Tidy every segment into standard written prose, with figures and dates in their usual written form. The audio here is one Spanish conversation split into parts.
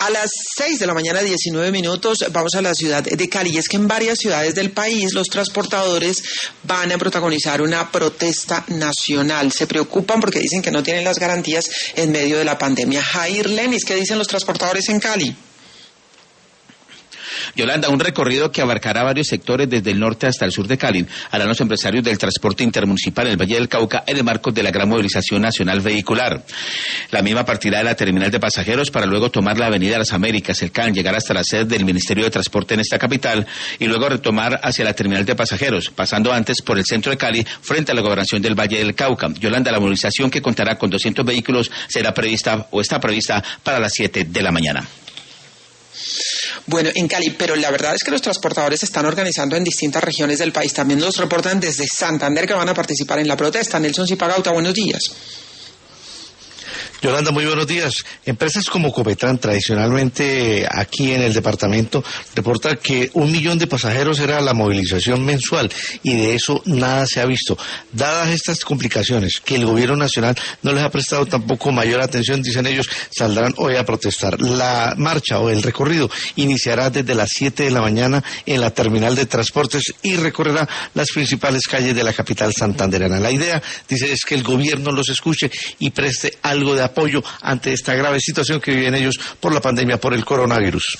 A las 6:19 a.m. vamos a la ciudad de Cali. Y es que en varias ciudades del país los transportadores van a protagonizar una protesta nacional. Se preocupan porque dicen que no tienen las garantías en medio de la pandemia. Jair Lenis, ¿qué dicen los transportadores en Cali? Yolanda, un recorrido que abarcará varios sectores desde el norte hasta el sur de Cali. Harán los empresarios del transporte intermunicipal en el Valle del Cauca en el marco de la gran movilización nacional vehicular. La misma partirá de la terminal de pasajeros para luego tomar la avenida Las Américas, el CAN, llegar hasta la sede del Ministerio de Transporte en esta capital y luego retomar hacia la terminal de pasajeros, pasando antes por el centro de Cali frente a la gobernación del Valle del Cauca. Yolanda, la movilización, que contará con 200 vehículos, está prevista para las 7 de la mañana. Bueno, en Cali, pero la verdad es que los transportadores se están organizando en distintas regiones del país. También nos reportan desde Santander que van a participar en la protesta. Nelson Zipagauta, buenos días. Yolanda, muy buenos días. Empresas como Copetrán, tradicionalmente aquí en el departamento, reportan que 1 millón de pasajeros era la movilización mensual y de eso nada se ha visto. Dadas estas complicaciones, que el gobierno nacional no les ha prestado tampoco mayor atención, dicen ellos, saldrán hoy a protestar. La marcha o el recorrido iniciará desde las 7 de la mañana en la terminal de transportes y recorrerá las principales calles de la capital santanderana. La idea, dice, es que el gobierno los escuche y preste algo de apoyo ante esta grave situación que viven ellos por la pandemia, por el coronavirus.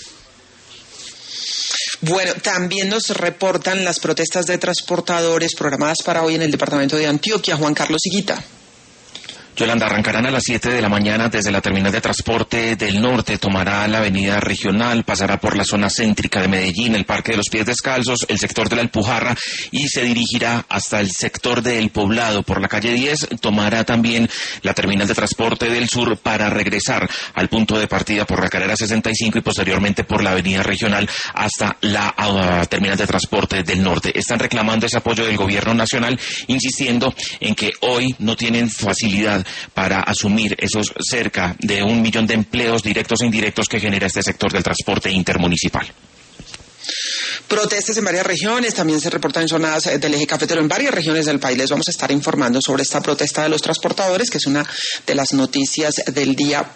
Bueno, también nos reportan las protestas de transportadores programadas para hoy en el departamento de Antioquia. Juan Carlos Higuita. Yolanda, arrancarán a las 7 de la mañana desde la terminal de transporte del norte, tomará la avenida regional, pasará por la zona céntrica de Medellín, el Parque de los Pies Descalzos, el sector de la Alpujarra y se dirigirá hasta el sector del Poblado por la calle 10, tomará también la terminal de transporte del sur para regresar al punto de partida por la carrera 65 y posteriormente por la avenida regional hasta la terminal de transporte del norte. Están reclamando ese apoyo del gobierno nacional, insistiendo en que hoy no tienen facilidad para asumir esos cerca de 1 millón de empleos directos e indirectos que genera este sector del transporte intermunicipal. Protestas en varias regiones, también se reportan en zonas del eje cafetero en varias regiones del país. Les vamos a estar informando sobre esta protesta de los transportadores, que es una de las noticias del día.